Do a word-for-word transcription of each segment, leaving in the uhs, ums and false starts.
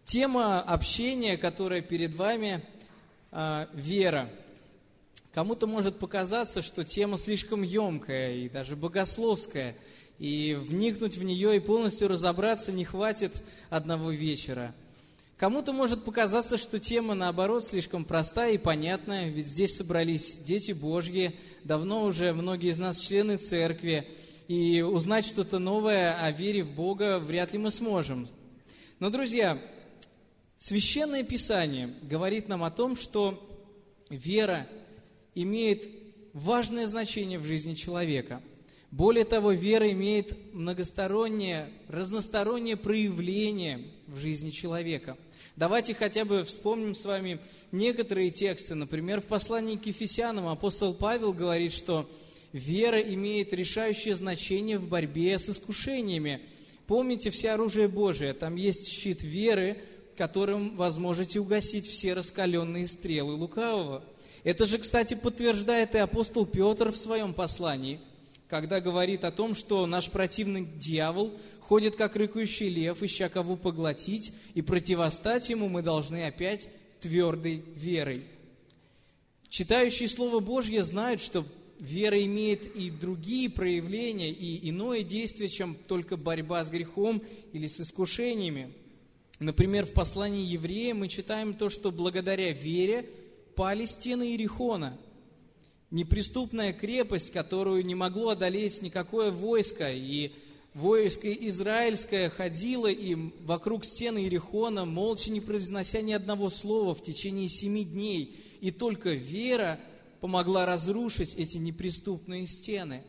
Тема общения, которая перед вами, вера. Кому-то может показаться, что тема слишком емкая и даже богословская, и вникнуть в нее и полностью разобраться не хватит одного вечера. Кому-то может показаться, что тема, наоборот, слишком простая и понятная, ведь здесь собрались дети Божьи, давно уже многие из нас члены церкви, и узнать что-то новое о вере в Бога вряд ли мы сможем. Но, друзья, Священное Писание говорит нам о том, что вера имеет важное значение в жизни человека. Более того, вера имеет многостороннее, разностороннее проявление в жизни человека. Давайте хотя бы вспомним с вами некоторые тексты. Например, в послании к Ефесянам апостол Павел говорит, что вера имеет решающее значение в борьбе с искушениями. Помните все оружие Божие, там есть щит веры, которым вы сможете угасить все раскаленные стрелы лукавого. Это же, кстати, подтверждает и апостол Петр в своем послании, когда говорит о том, что наш противник дьявол ходит, как рыкающий лев, ища кого поглотить, и противостать ему мы должны опять твердой верой. Читающие Слово Божье знают, что вера имеет и другие проявления, и иное действие, чем только борьба с грехом или с искушениями. Например, в послании Евреям мы читаем то, что благодаря вере пали стены Иерихона. Неприступная крепость, которую не могло одолеть никакое войско, и войско израильское ходило им вокруг стены Иерихона, молча не произнося ни одного слова в течение семи дней. И только вера помогла разрушить эти неприступные стены.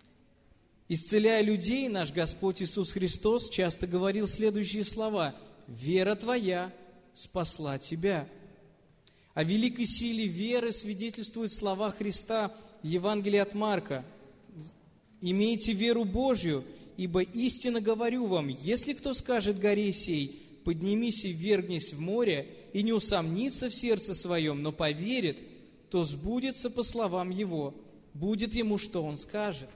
Исцеляя людей, наш Господь Иисус Христос часто говорил следующие слова: «Вера твоя спасла тебя». О великой силе веры свидетельствуют слова Христа в Евангелии от Марка. «Имейте веру Божью, ибо истинно говорю вам, если кто скажет горе сей, поднимись и ввергнись в море, и не усомнится в сердце своем, но поверит, то сбудется по словам его, будет ему, что он скажет».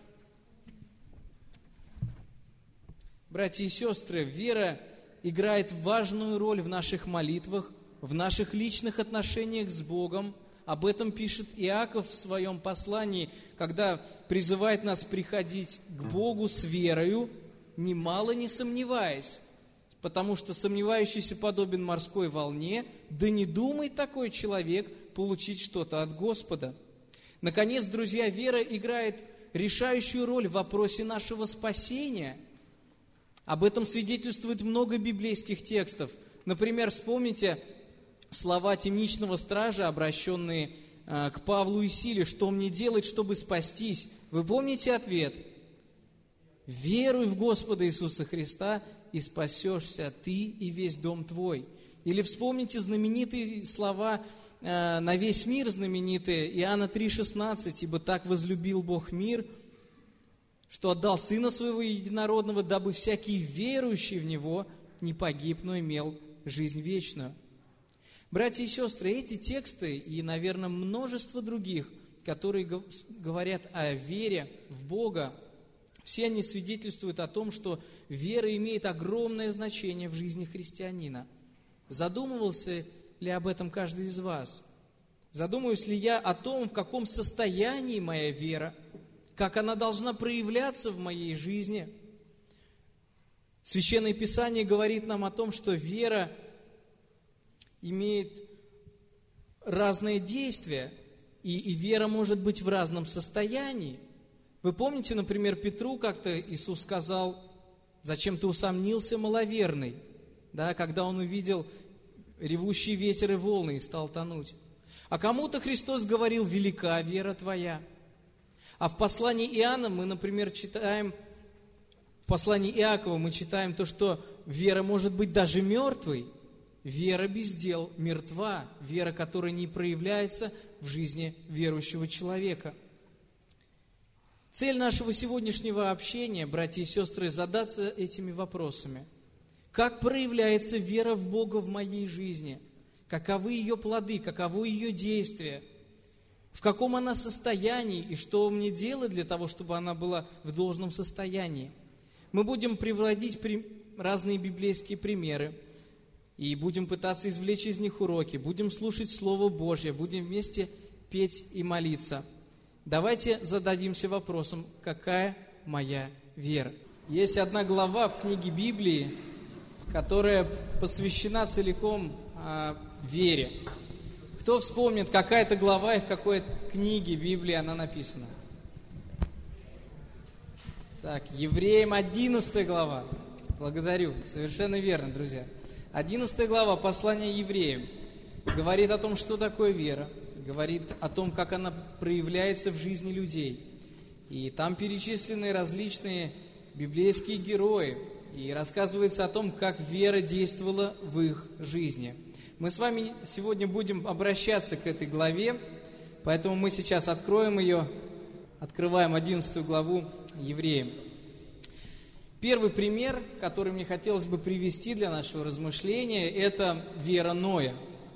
Братья и сестры, вера играет важную роль в наших молитвах, в наших личных отношениях с Богом. Об этом пишет Иаков в своем послании, когда призывает нас приходить к Богу с верою, немало не сомневаясь, потому что сомневающийся подобен морской волне, да не думает такой человек получить что-то от Господа. Наконец, друзья, вера играет решающую роль в вопросе нашего спасения. Об этом свидетельствует много библейских текстов. Например, вспомните слова темничного стража, обращенные э, к Павлу и Силе: «Что мне делать, чтобы спастись?» Вы помните ответ? «Веруй в Господа Иисуса Христа, и спасешься ты и весь дом твой». Или вспомните знаменитые слова, э, на весь мир знаменитые, Иоанна три шестнадцать: «Ибо так возлюбил Бог мир, что отдал Сына Своего Единородного, дабы всякий верующий в Него не погиб, но имел жизнь вечную». Братья и сестры, эти тексты и, наверное, множество других, которые говорят о вере в Бога, все они свидетельствуют о том, что вера имеет огромное значение в жизни христианина. Задумывался ли об этом каждый из вас? Задумываюсь ли я о том, в каком состоянии моя вера, как она должна проявляться в моей жизни? Священное Писание говорит нам о том, что вера имеет разные действия, и, и вера может быть в разном состоянии. Вы помните, например, Петру как-то Иисус сказал: «Зачем ты усомнился, маловерный?» Да, когда он увидел ревущий ветер и волны и стал тонуть. А кому-то Христос говорил: «Велика вера твоя». А в послании Иоанна мы, например, читаем, в послании Иакова мы читаем то, что вера может быть даже мертвой. Вера без дел мертва, вера, которая не проявляется в жизни верующего человека. Цель нашего сегодняшнего общения, братья и сестры, задаться этими вопросами. Как проявляется вера в Бога в моей жизни? Каковы ее плоды, каково ее действие? В каком она состоянии и что мне делать для того, чтобы она была в должном состоянии? Мы будем приводить разные библейские примеры. и будем пытаться извлечь из них уроки, будем слушать Слово Божье, будем вместе петь и молиться. Давайте зададимся вопросом, какая моя вера? Есть одна глава в книге Библии, которая посвящена целиком а, вере. Кто вспомнит, какая это глава и в какой книге Библии она написана? Так, Евреям одиннадцатая глава. Благодарю, совершенно верно, друзья. одиннадцатая глава послания Евреям говорит о том, что такое вера, говорит о том, как она проявляется в жизни людей. И там перечислены различные библейские герои, и рассказывается о том, как вера действовала в их жизни. Мы с вами сегодня будем обращаться к этой главе, поэтому мы сейчас откроем ее, открываем одиннадцатую главу Евреям. Первый пример, который мне хотелось бы привести для нашего размышления, это вера Ноя.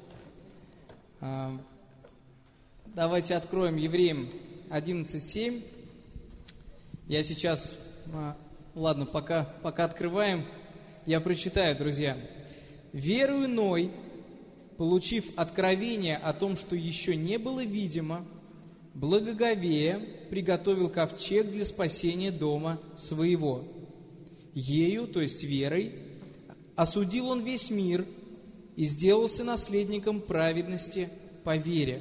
Давайте откроем Евреям одиннадцать семь. Я сейчас, ладно, пока, пока открываем, я прочитаю, друзья. «Верую Ной, получив откровение о том, что еще не было видимо, благоговея приготовил ковчег для спасения дома своего. Ею, то есть верой, осудил он весь мир и сделался наследником праведности по вере».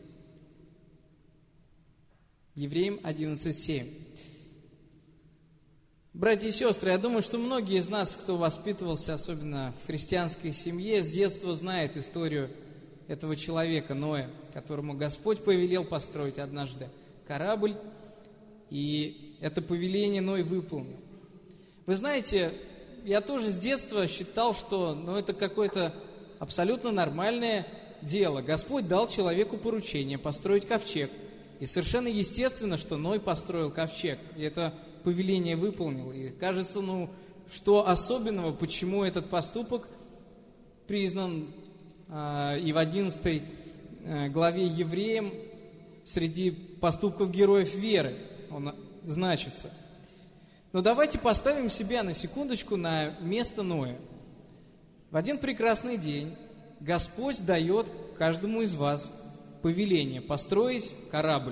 Евреям одиннадцать семь. Братья и сестры, я думаю, что многие из нас, кто воспитывался, особенно в христианской семье, с детства знают историю этого человека, Ноя, которому Господь повелел построить однажды корабль, и это повеление Ной выполнил. Вы знаете, я тоже с детства считал, что ну, это какое-то абсолютно нормальное дело. Господь дал человеку поручение построить ковчег, и совершенно естественно, что Ной построил ковчег, и это повеление выполнил. И кажется, ну, что особенного, почему этот поступок признан э, и в одиннадцатой э, главе Евреям среди поступков героев веры он значится. Но давайте поставим себя на секундочку на место Ноя. В один прекрасный день Господь дает каждому из вас повеление построить корабль.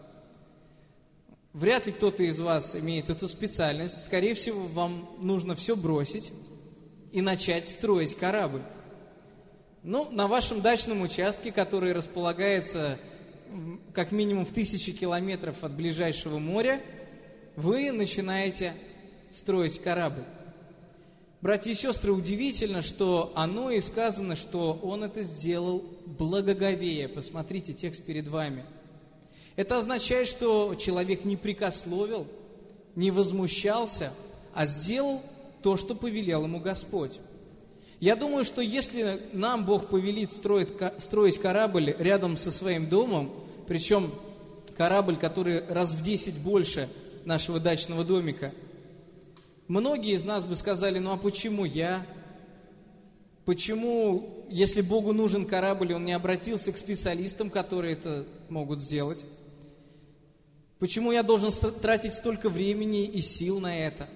Вряд ли кто-то из вас имеет эту специальность. Скорее всего, вам нужно все бросить и начать строить корабль. Ну, на вашем дачном участке, который располагается как минимум в тысячи километров от ближайшего моря, вы начинаете строить корабль. Братья и сестры, удивительно, что о Ное сказано, что он это сделал благоговея. Посмотрите текст перед вами. Это означает, что человек не прекословил, не возмущался, а сделал то, что повелел ему Господь. Я думаю, что если нам Бог повелит строить, строить корабль рядом со своим домом, причем корабль, который раз в десять больше нашего дачного домика, многие из нас бы сказали, ну а почему я? Почему, если Богу нужен корабль, Он не обратился к специалистам, которые это могут сделать? Почему я должен тратить столько времени и сил на это?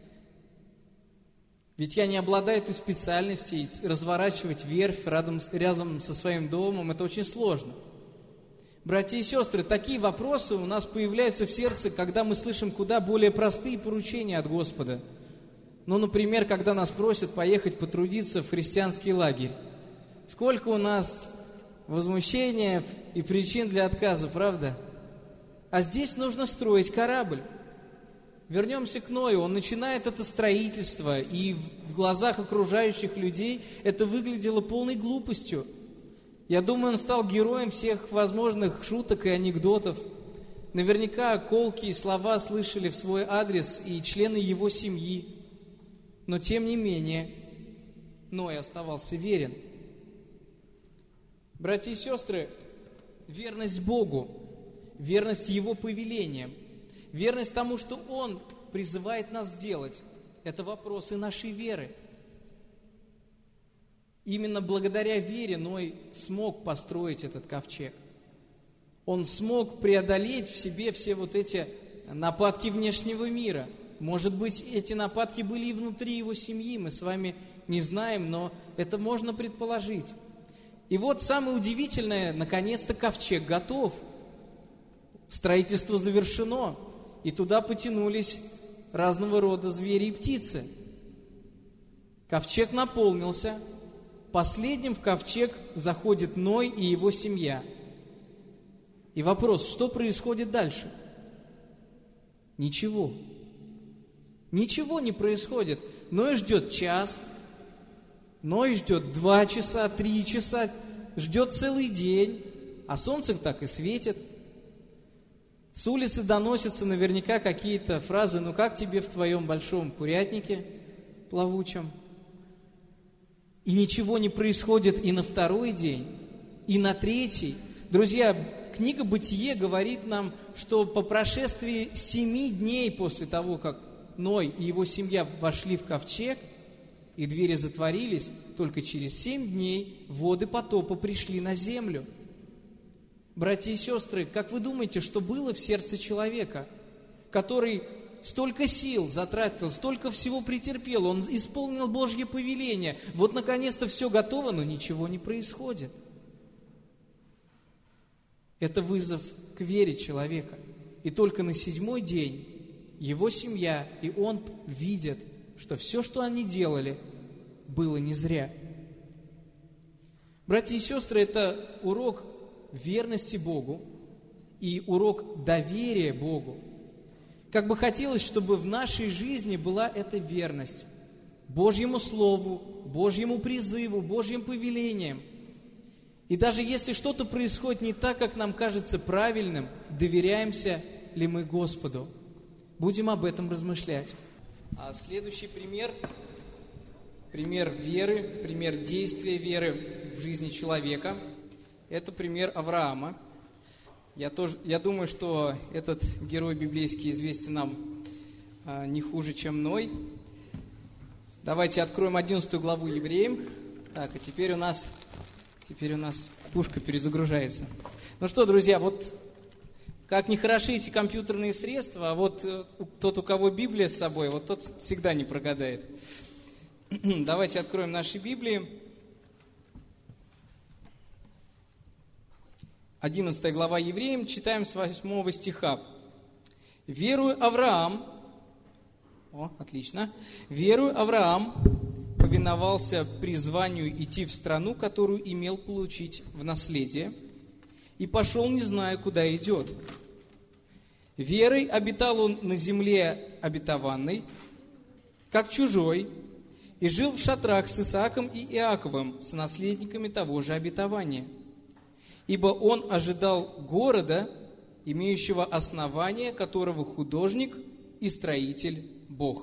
Ведь я не обладаю этой специальностью, и разворачивать верфь рядом, рядом со своим домом – это очень сложно. Братья и сестры, такие вопросы у нас появляются в сердце, когда мы слышим куда более простые поручения от Господа. Ну, например, когда нас просят поехать потрудиться в христианский лагерь. Сколько у нас возмущения и причин для отказа, правда? А здесь нужно строить корабль. Вернемся к Ною. Он начинает это строительство, и в глазах окружающих людей это выглядело полной глупостью. Я думаю, он стал героем всех возможных шуток и анекдотов. Наверняка колкие слова слышали в свой адрес и члены его семьи. Но тем не менее, Ной оставался верен. Братья и сестры, верность Богу, верность Его повелениям, верность тому, что Он призывает нас сделать, это вопросы нашей веры. Именно благодаря вере Ной смог построить этот ковчег. Он смог преодолеть в себе все вот эти нападки внешнего мира. Может быть, эти нападки были и внутри его семьи. Мы с вами не знаем, но это можно предположить. И вот самое удивительное, наконец-то ковчег готов. Строительство завершено, и туда потянулись разного рода звери и птицы. Ковчег наполнился. Последним в ковчег заходит Ной и его семья. И вопрос, что происходит дальше? Ничего. Ничего не происходит. Ной ждет час, Ной ждет два часа, три часа, ждет целый день, а солнце так и светит. С улицы доносятся наверняка какие-то фразы: «Ну как тебе в твоем большом курятнике плавучем?» И ничего не происходит и на второй день, и на третий. Друзья, книга «Бытие» говорит нам, что по прошествии семи дней после того, как Ной и его семья вошли в ковчег, и двери затворились, только через семь дней воды потопа пришли на землю. Братья и сестры, как вы думаете, что было в сердце человека, который столько сил затратил, столько всего претерпел, он исполнил Божье повеление, вот наконец-то все готово, но ничего не происходит? Это вызов к вере человека. И только на седьмой день его семья и он видят, что все, что они делали, было не зря. Братья и сестры, это урок верности Богу и урок доверия Богу. Как бы хотелось, чтобы в нашей жизни была эта верность Божьему Слову, Божьему призыву, Божьим повелениям. И даже если что-то происходит не так, как нам кажется правильным, доверяемся ли мы Господу? Будем об этом размышлять. А следующий пример, пример веры, пример действия веры в жизни человека, это пример Авраама. Я, тоже, я думаю, что этот герой библейский известен нам а, не хуже, чем Ной. Давайте откроем одиннадцатую главу Евреям. Так, а теперь у нас, теперь у нас пушка перезагружается. Ну что, друзья, вот как не хороши эти компьютерные средства, а вот тот, у кого Библия с собой, вот тот всегда не прогадает. Давайте откроем наши Библии. одиннадцатая глава Евреям, читаем с восьмого стиха. «Веруя Авраам...» О, отлично. «Веруя Авраам повиновался призванию идти в страну, которую имел получить в наследие, и пошел, не зная, куда идет. Верой обитал он на земле обетованной, как чужой, и жил в шатрах с Исааком и Иаковом, сонаследниками того же обетования. Ибо он ожидал города, имеющего основание, которого художник и строитель Бог».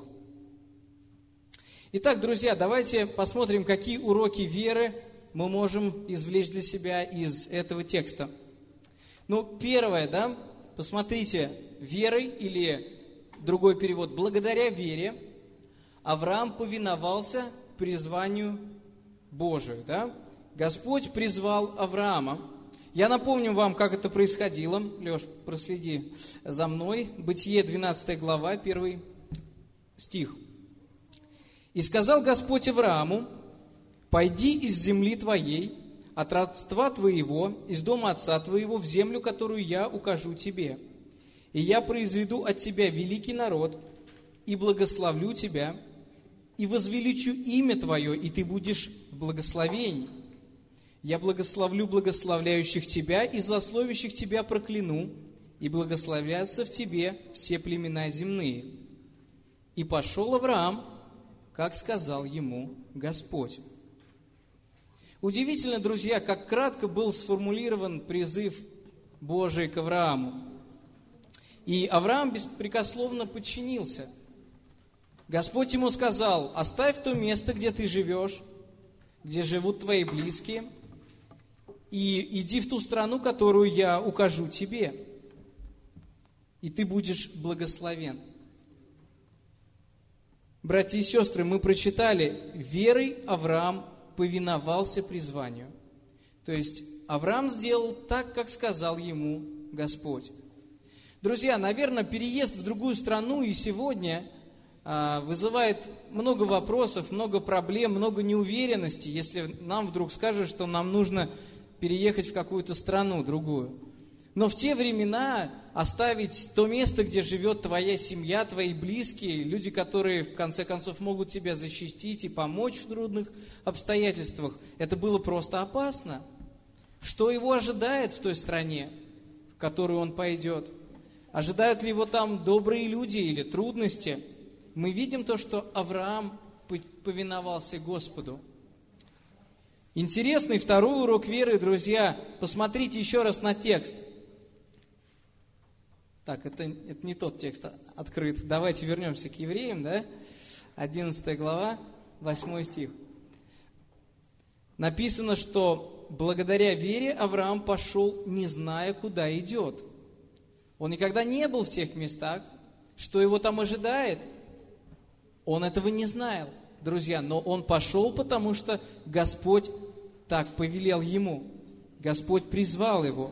Итак, друзья, давайте посмотрим, какие уроки веры мы можем извлечь для себя из этого текста. Ну, первое, да, посмотрите, верой, или другой перевод, благодаря вере, Авраам повиновался призванию Божию, да. Господь призвал Авраама. Я напомню вам, как это происходило. Леш, проследи за мной. Бытие, двенадцатая глава, первый стих. «И сказал Господь Аврааму: пойди из земли твоей, от родства твоего, из дома отца твоего, в землю, которую я укажу тебе. И я произведу от тебя великий народ, и благословлю тебя, и возвеличу имя твое, и ты будешь в благословении. Я благословлю благословляющих тебя, и злословящих тебя прокляну, и благословятся в тебе все племена земные. И пошел Авраам, как сказал ему Господь». Удивительно, друзья, как кратко был сформулирован призыв Божий к Аврааму. И Авраам беспрекословно подчинился. Господь ему сказал: оставь то место, где ты живешь, где живут твои близкие, и иди в ту страну, которую я укажу тебе, и ты будешь благословен. Братья и сестры, мы прочитали: верой Авраам повиновался призванию. То есть Авраам сделал так, как сказал ему Господь. Друзья, наверное, переезд в другую страну и сегодня вызывает много вопросов, много проблем, много неуверенности, если нам вдруг скажут, что нам нужно переехать в какую-то страну другую. Но в те времена оставить то место, где живет твоя семья, твои близкие, люди, которые в конце концов могут тебя защитить и помочь в трудных обстоятельствах, это было просто опасно. Что его ожидает в той стране, в которую он пойдет? Ожидают ли его там добрые люди или трудности? Мы видим то, что Авраам повиновался Господу. Интересный второй урок веры, друзья. Посмотрите еще раз на текст. Так, это, это не тот текст открыт. Давайте вернемся к Евреям, да? одиннадцатая глава, восьмой стих. Написано, что благодаря вере Авраам пошел, не зная, куда идет. Он никогда не был в тех местах, что его там ожидает. Он этого не знал, друзья, но он пошел, потому что Господь так повелел ему. Господь призвал его.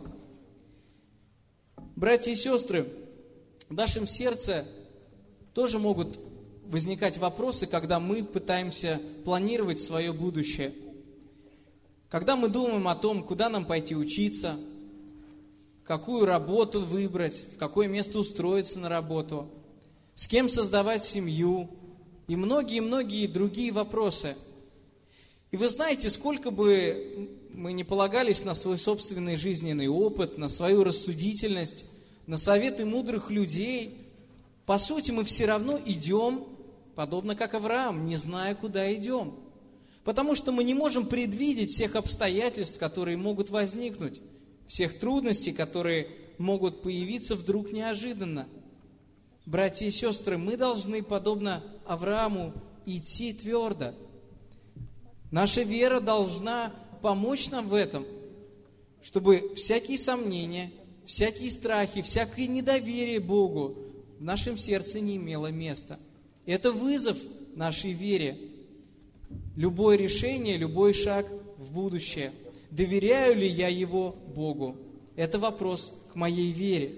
Братья и сестры, в нашем сердце тоже могут возникать вопросы, когда мы пытаемся планировать свое будущее. Когда мы думаем о том, куда нам пойти учиться, какую работу выбрать, в какое место устроиться на работу, с кем создавать семью и многие-многие другие вопросы. И вы знаете, сколько бы мы не полагались на свой собственный жизненный опыт, на свою рассудительность, на советы мудрых людей, по сути, мы все равно идем, подобно как Авраам, не зная, куда идем. Потому что мы не можем предвидеть всех обстоятельств, которые могут возникнуть, всех трудностей, которые могут появиться вдруг неожиданно. Братья и сестры, мы должны, подобно Аврааму, идти твердо. Наша вера должна помочь нам в этом, чтобы всякие сомнения, всякие страхи, всякое недоверие Богу в нашем сердце не имело места. Это вызов нашей вере. Любое решение, любой шаг в будущее. Доверяю ли я его Богу? Это вопрос к моей вере.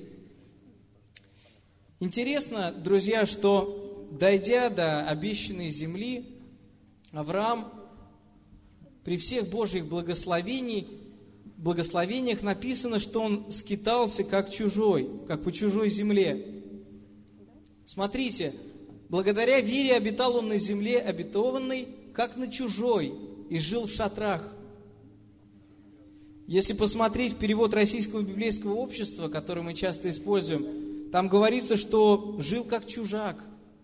Интересно, друзья, что, дойдя до обещанной земли, Авраам при всех Божьих благословениях, благословениях написано, что он скитался как чужой, как по чужой земле. Смотрите, благодаря вере обитал он на земле обетованной, как на чужой, и жил в шатрах. Если посмотреть перевод Российского библейского общества, который мы часто используем, там говорится, что жил как чужак.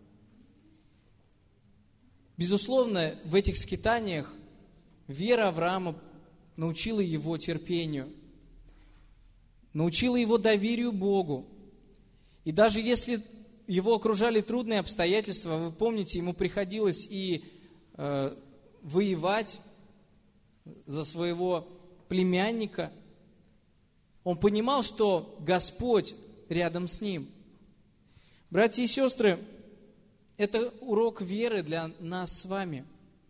Безусловно, в этих скитаниях вера Авраама научила его терпению, научила его доверию Богу. И даже если его окружали трудные обстоятельства, вы помните, ему приходилось и э, воевать за своего племянника, он понимал, что Господь рядом с ним. Братья и сестры, это урок веры для нас с вами.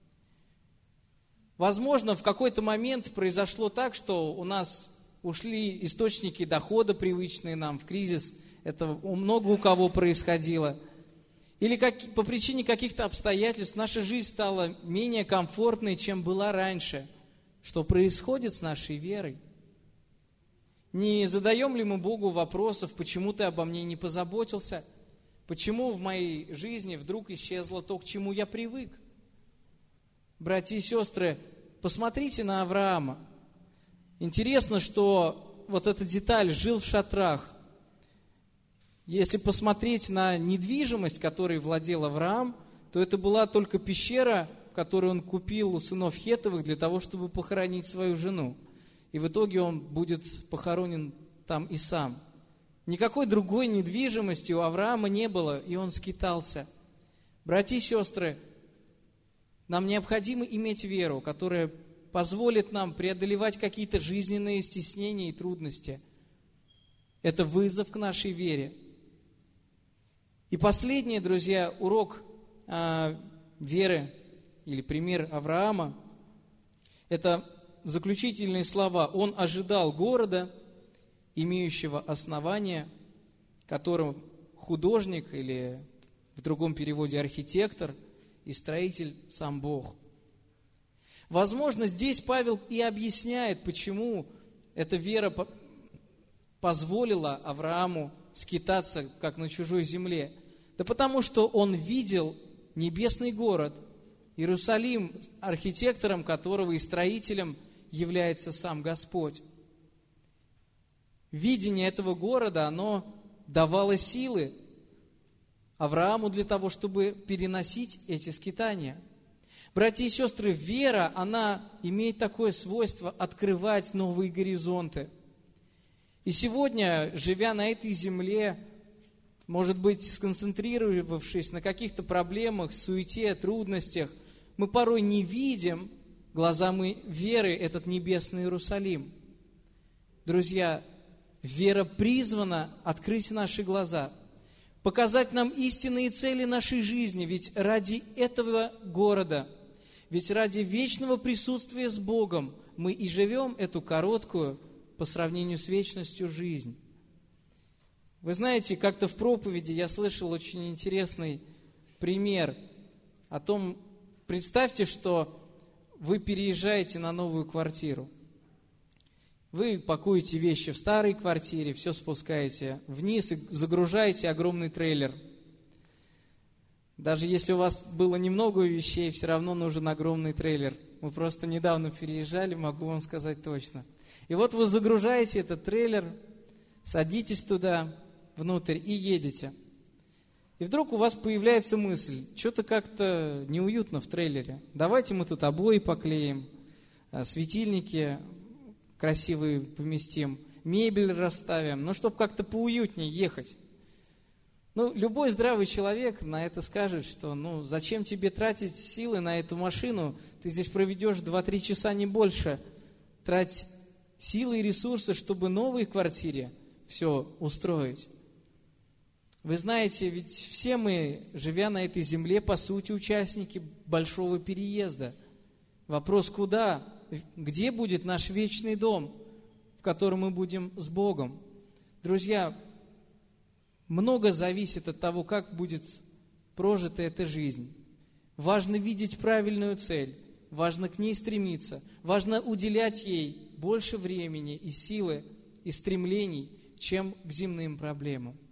Возможно, в какой-то момент произошло так, что у нас ушли источники дохода, привычные нам в кризис. Это много у кого происходило. Или как, по причине каких-то обстоятельств наша жизнь стала менее комфортной, чем была раньше. Что происходит с нашей верой? Не задаем ли мы Богу вопросов, почему ты обо мне не позаботился? Почему в моей жизни вдруг исчезло то, к чему я привык? Братья и сестры, посмотрите на Авраама. Интересно, что вот эта деталь «жил в шатрах». Если посмотреть на недвижимость, которой владел Авраам, то это была только пещера, которую он купил у сынов Хеттовых для того, чтобы похоронить свою жену. И в итоге он будет похоронен там и сам. Никакой другой недвижимости у Авраама не было, и он скитался. Братья и сестры, нам необходимо иметь веру, которая позволит нам преодолевать какие-то жизненные стеснения и трудности. Это вызов к нашей вере. И последний, друзья, урок э, веры или пример Авраама, это заключительные слова. Он ожидал города, имеющего основание, которым художник или в в другом переводе архитектор и строитель сам Бог. Возможно, здесь Павел и объясняет, почему эта вера позволила Аврааму скитаться, как на чужой земле. Да потому что он видел небесный город, Иерусалим, архитектором которого и строителем является сам Господь. Видение этого города, оно давало силы Аврааму для того, чтобы переносить эти скитания. Братья и сестры, вера, она имеет такое свойство открывать новые горизонты. И сегодня, живя на этой земле, может быть, сконцентрировавшись на каких-то проблемах, суете, трудностях, мы порой не видим глазами веры этот небесный Иерусалим. Друзья, вера призвана открыть наши глаза, показать нам истинные цели нашей жизни, ведь ради этого города, ведь ради вечного присутствия с Богом мы и живем эту короткую, по сравнению с вечностью, жизнь. Вы знаете, как-то в проповеди я слышал очень интересный пример о том, представьте, что вы переезжаете на новую квартиру. Вы пакуете вещи в старой квартире, все спускаете вниз и загружаете огромный трейлер. Даже если у вас было немного вещей, все равно нужен огромный трейлер. Мы просто недавно переезжали, могу вам сказать точно. И вот вы загружаете этот трейлер, садитесь туда внутрь и едете. И вдруг у вас появляется мысль, что-то как-то неуютно в трейлере. Давайте мы тут обои поклеим, светильники красивые поместим, мебель расставим, ну, чтобы как-то поуютнее ехать. Ну, любой здравый человек на это скажет, что, ну, зачем тебе тратить силы на эту машину, ты здесь проведешь два-три часа, не больше. Трать силы и ресурсы, чтобы в новой квартире все устроить. Вы знаете, ведь все мы, живя на этой земле, по сути, участники большого переезда. Вопрос, куда, где будет наш вечный дом, в котором мы будем с Богом? Друзья, много зависит от того, как будет прожита эта жизнь. Важно видеть правильную цель, важно к ней стремиться, важно уделять ей больше времени и силы, и стремлений, чем к земным проблемам.